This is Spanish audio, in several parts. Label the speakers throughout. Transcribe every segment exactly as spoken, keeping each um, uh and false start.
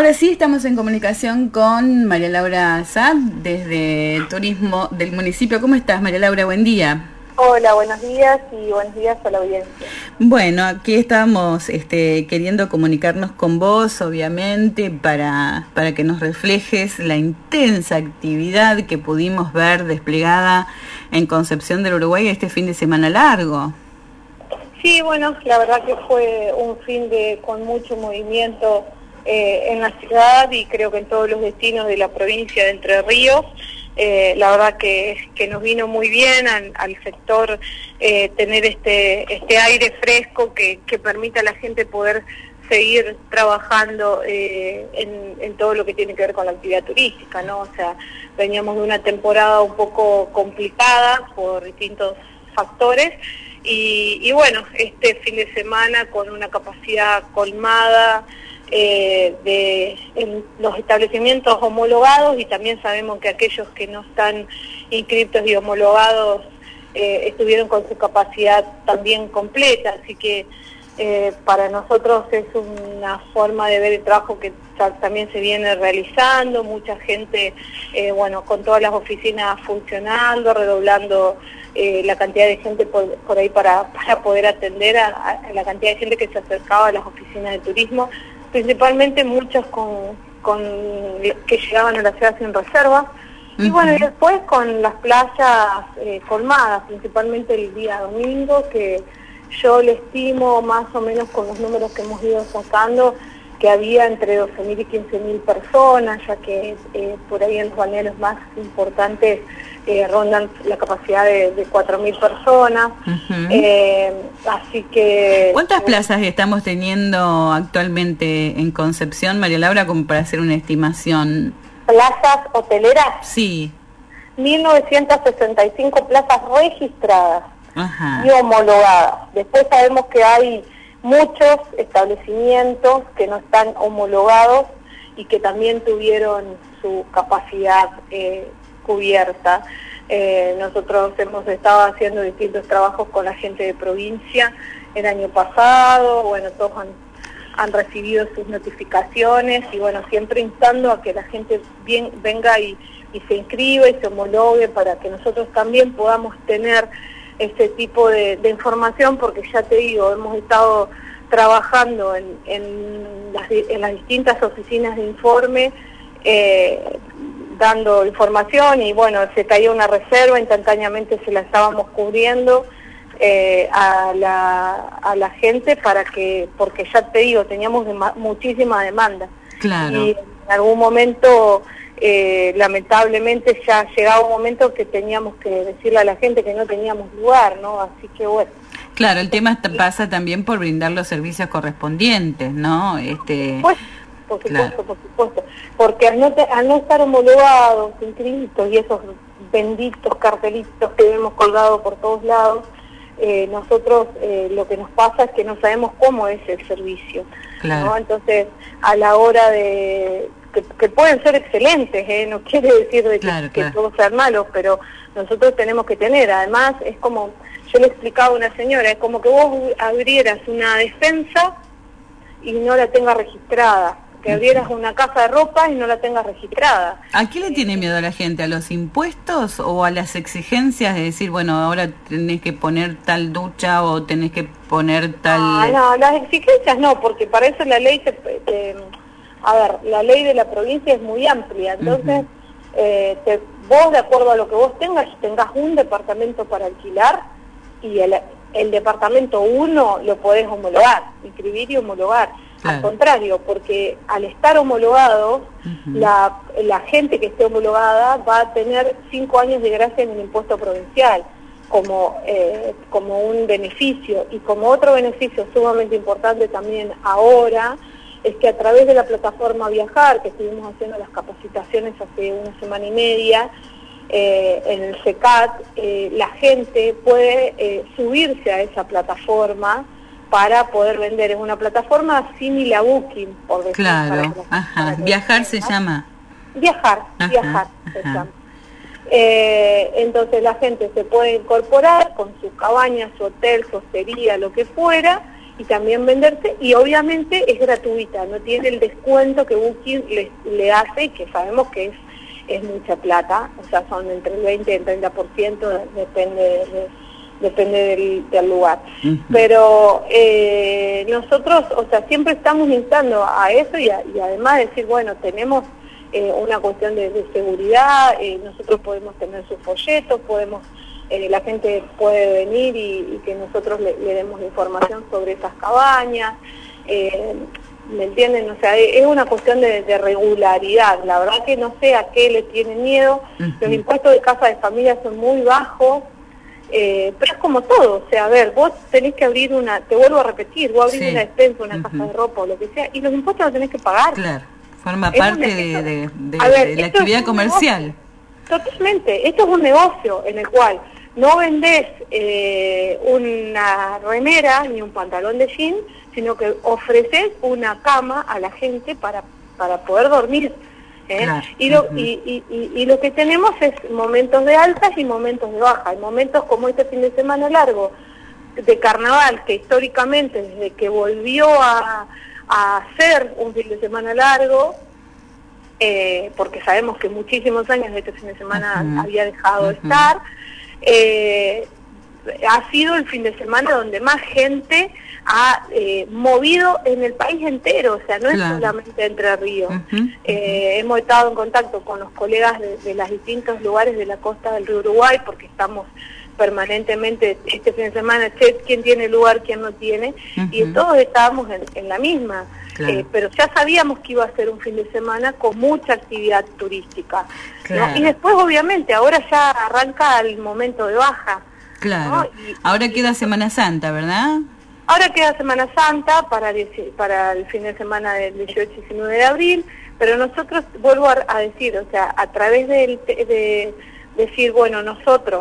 Speaker 1: Ahora sí estamos en comunicación con María Laura Saad desde Turismo del municipio. ¿Cómo estás, María Laura? Buen día.
Speaker 2: Hola, buenos días y buenos días a la audiencia.
Speaker 1: Bueno, aquí estábamos este, queriendo comunicarnos con vos, obviamente, para, para que nos reflejes la intensa actividad que pudimos ver desplegada en Concepción del Uruguay este fin de semana largo.
Speaker 2: Sí, bueno, la verdad que fue un fin de con mucho movimiento eh, en la ciudad y creo que en todos los destinos de la provincia de Entre Ríos. Eh, la verdad que, que nos vino muy bien al, al sector eh, tener este este aire fresco que, que permita a la gente poder seguir trabajando eh, en, en todo lo que tiene que ver con la actividad turística, ¿no? O sea, veníamos de una temporada un poco complicada por distintos factores y, y bueno, este fin de semana con una capacidad colmada Eh, de en los establecimientos homologados, y también sabemos que aquellos que no están inscriptos y homologados eh, estuvieron con su capacidad también completa, así que eh, para nosotros es una forma de ver el trabajo que también se viene realizando, mucha gente, eh, bueno, con todas las oficinas funcionando, redoblando eh, la cantidad de gente por, por ahí para, para poder atender a, a la cantidad de gente que se acercaba a las oficinas de turismo, principalmente muchos con, con que llegaban a la ciudad sin reservas. Uh-huh. Y bueno, y después con las playas eh, colmadas, principalmente el día domingo, que yo le estimo más o menos con los números que hemos ido sacando, que había entre doce mil y quince mil personas, ya que eh, por ahí en los balnearios más importantes eh, rondan la capacidad de, de cuatro mil personas. Uh-huh. eh, así que...
Speaker 1: ¿Cuántas plazas estamos teniendo actualmente en Concepción, María Laura, como para hacer una estimación?
Speaker 2: ¿Plazas hoteleras?
Speaker 1: Sí.
Speaker 2: mil novecientas sesenta y cinco plazas registradas. Ajá. Y homologadas. Después sabemos que hay muchos establecimientos que no están homologados y que también tuvieron su capacidad eh, cubierta. Eh, nosotros hemos estado haciendo distintos trabajos con la gente de provincia el año pasado, bueno, todos han, han recibido sus notificaciones y bueno, siempre instando a que la gente bien, venga y, y se inscriba y se homologue para que nosotros también podamos tener ese tipo de, de información, porque ya te digo, hemos estado trabajando en, en, las, en las distintas oficinas de informe, eh, dando información y bueno, se caía una reserva, instantáneamente se la estábamos cubriendo eh, a, la, a la gente para que, porque ya te digo, teníamos dema- muchísima demanda.
Speaker 1: Claro.
Speaker 2: Y en algún momento... Eh, lamentablemente ya llegaba un momento que teníamos que decirle a la gente que no teníamos lugar, ¿no? Así que bueno.
Speaker 1: Claro, el tema está, pasa también por brindar los servicios correspondientes, ¿no? Este,
Speaker 2: pues, por supuesto,
Speaker 1: claro.
Speaker 2: por supuesto. Porque al no, te, al no estar homologados, inscritos y esos benditos cartelitos que hemos colgado por todos lados, eh, nosotros eh, lo que nos pasa es que no sabemos cómo es el servicio, claro. ¿no? Entonces, a la hora de... Que, que pueden ser excelentes, ¿eh? No quiere decir de que,
Speaker 1: claro,
Speaker 2: que
Speaker 1: claro.
Speaker 2: todos sean malos, pero nosotros tenemos que tener, además es como, yo le explicaba a una señora, es como que vos abrieras una despensa y no la tengas registrada, que abrieras una casa de ropa y no la tengas registrada.
Speaker 1: ¿A qué le tiene miedo a la gente? ¿A los impuestos o a las exigencias de decir, bueno, ahora tenés que poner tal ducha o tenés que poner tal...?
Speaker 2: Ah, no, las exigencias no, porque para eso la ley se... te, A ver, la ley de la provincia es muy amplia, entonces uh-huh. eh, te, vos de acuerdo a lo que vos tengas, tengas un departamento para alquilar y el, el departamento uno lo podés homologar, inscribir y homologar. Claro. Al contrario, porque al estar homologado, uh-huh. la, la gente que esté homologada va a tener cinco años de gracia en el impuesto provincial como, eh, como un beneficio, y como otro beneficio sumamente importante también ahora, es que a través de la plataforma Viajar, que estuvimos haciendo las capacitaciones hace una semana y media, eh, en el C E C A T, eh, la gente puede eh, subirse a esa plataforma para poder vender. Es una plataforma similar a Booking, por decirlo.
Speaker 1: Claro, para, ajá. Para Viajar se llama.
Speaker 2: Viajar, ajá, Viajar se ajá. llama. Eh, entonces la gente se puede incorporar con su cabaña, su hotel, su hostería, lo que fuera, y también venderse, y obviamente es gratuita, no tiene el descuento que Booking le, le hace, y que sabemos que es, es mucha plata, o sea, son entre el veinte y el treinta por ciento, depende de, depende del, del lugar. Uh-huh. Pero eh, nosotros, o sea, siempre estamos instando a eso, y, a, y además decir, bueno, tenemos eh, una cuestión de, de seguridad, eh, nosotros podemos tener sus folletos, podemos... Eh, la gente puede venir y, y que nosotros le, le demos información sobre esas cabañas, eh, ¿me entienden? O sea, es una cuestión de, de regularidad. La verdad que no sé a qué le tienen miedo. Uh-huh. Los impuestos de casa de familia son muy bajos, eh, pero es como todo. O sea, a ver, vos tenés que abrir una, te vuelvo a repetir, vos abrís sí. una despensa, una uh-huh. caja de ropa o lo que sea, y los impuestos los tenés que pagar.
Speaker 1: Claro, forma es parte de, de, de, ver, de la actividad comercial.
Speaker 2: Negocio. Totalmente, esto es un negocio en el cual no vendés eh, una remera ni un pantalón de jean, sino que ofreces una cama a la gente para, para poder dormir. ¿eh? Claro. Y, lo, uh-huh. y, y, y, y lo que tenemos es momentos de altas y momentos de bajas. Hay momentos como este fin de semana largo de carnaval, que históricamente desde que volvió a, a ser un fin de semana largo, eh, porque sabemos que muchísimos años de este fin de semana uh-huh. había dejado uh-huh. de estar, Eh, ha sido el fin de semana donde más gente ha eh, movido en el país entero, o sea, no claro. es solamente Entre Ríos. Uh-huh, uh-huh. Eh, hemos estado en contacto con los colegas de, de los distintos lugares de la costa del río Uruguay, porque estamos permanentemente este fin de semana, che, quién tiene lugar, quién no tiene, uh-huh. y todos estábamos en, en la misma. Claro. Eh, pero ya sabíamos que iba a ser un fin de semana con mucha actividad turística. Claro. ¿no? Y después, obviamente, ahora ya arranca el momento de baja.
Speaker 1: Claro.
Speaker 2: ¿no? Y,
Speaker 1: ahora y, queda Semana Santa, ¿verdad?
Speaker 2: Ahora queda Semana Santa para, para el fin de semana del dieciocho y diecinueve de abril, pero nosotros, vuelvo a, a decir, o sea, a través de, de decir, bueno, nosotros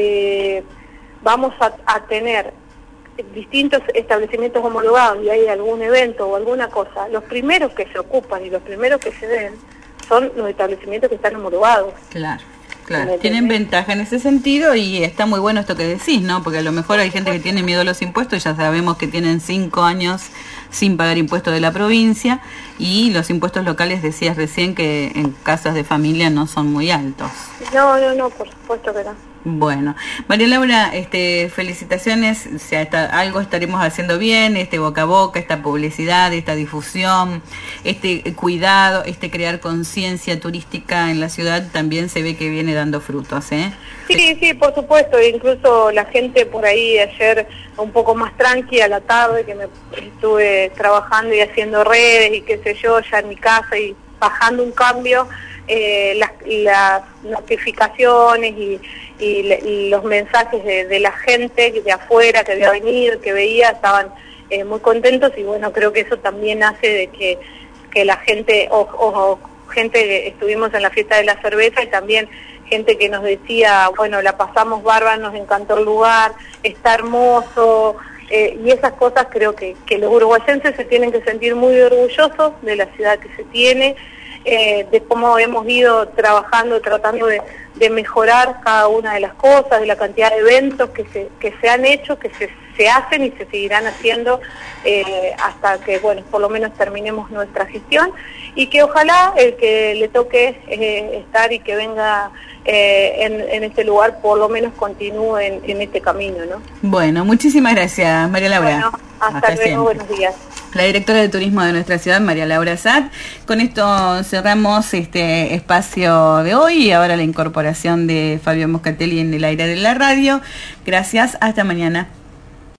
Speaker 2: eh, vamos a, a tener distintos establecimientos homologados y hay algún evento o alguna cosa, los primeros que se ocupan y los primeros que se ven son los establecimientos que están homologados.
Speaker 1: Claro, claro. Tienen ventaja en ese sentido y está muy bueno esto que decís, ¿no? Porque a lo mejor hay gente que tiene miedo a los impuestos, ya sabemos que tienen cinco años sin pagar impuestos de la provincia y los impuestos locales, decías recién que en casas de familia no son muy altos.
Speaker 2: No, no, no, por supuesto que no.
Speaker 1: Bueno, María Laura, este, felicitaciones, o sea, está, algo estaremos haciendo bien, este boca a boca, esta publicidad, esta difusión, este cuidado, este crear conciencia turística en la ciudad también se ve que viene dando frutos, ¿eh?
Speaker 2: Sí, sí, por supuesto, incluso la gente por ahí ayer un poco más tranqui a la tarde, que me estuve trabajando y haciendo redes y qué sé yo, ya en mi casa y bajando un cambio, eh, las, las notificaciones y Y, le, y los mensajes de, de la gente de afuera que había venido, que veía, estaban eh, muy contentos y bueno, creo que eso también hace de que, que la gente, o, o, o gente que estuvimos en la fiesta de la cerveza y también gente que nos decía, bueno, la pasamos bárbara, nos encantó el lugar, está hermoso, eh, y esas cosas creo que, que los uruguayenses se tienen que sentir muy orgullosos de la ciudad que se tiene, eh, de cómo hemos ido trabajando, tratando de de mejorar cada una de las cosas, de la cantidad de eventos que se, que se han hecho, que se, se hacen y se seguirán haciendo eh, hasta que, bueno, por lo menos terminemos nuestra gestión y que ojalá el que le toque eh, estar y que venga eh, en, en este lugar por lo menos continúe en, en este camino, ¿no?
Speaker 1: Bueno, muchísimas gracias, María Laura.
Speaker 2: Bueno, hasta, hasta luego, siempre. Buenos días.
Speaker 1: La directora de turismo de nuestra ciudad, María Laura Satt. Con esto cerramos este espacio de hoy y ahora la incorporación de Fabio Moscatelli en el aire de la radio. Gracias, hasta mañana.